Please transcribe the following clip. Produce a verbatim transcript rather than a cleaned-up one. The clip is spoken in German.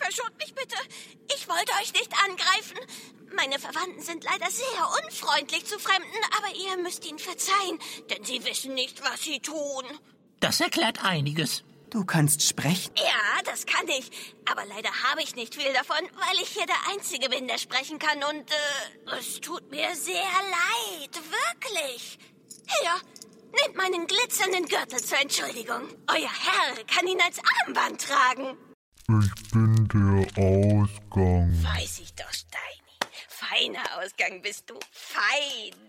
verschont mich bitte. Ich wollte euch nicht angreifen. Meine Verwandten sind leider sehr unfreundlich zu Fremden, aber ihr müsst ihnen verzeihen, denn sie wissen nicht, was sie tun. Das erklärt einiges. Du kannst sprechen? Ja, das kann ich. Aber leider habe ich nicht viel davon, weil ich hier der Einzige bin, der sprechen kann. Und äh, es tut mir sehr leid, wirklich. Hier, nehmt meinen glitzernden Gürtel zur Entschuldigung. Euer Herr kann ihn als Armband tragen. Ich bin der Ausgang. Weiß ich doch, Steini. Feiner Ausgang bist du. Fein.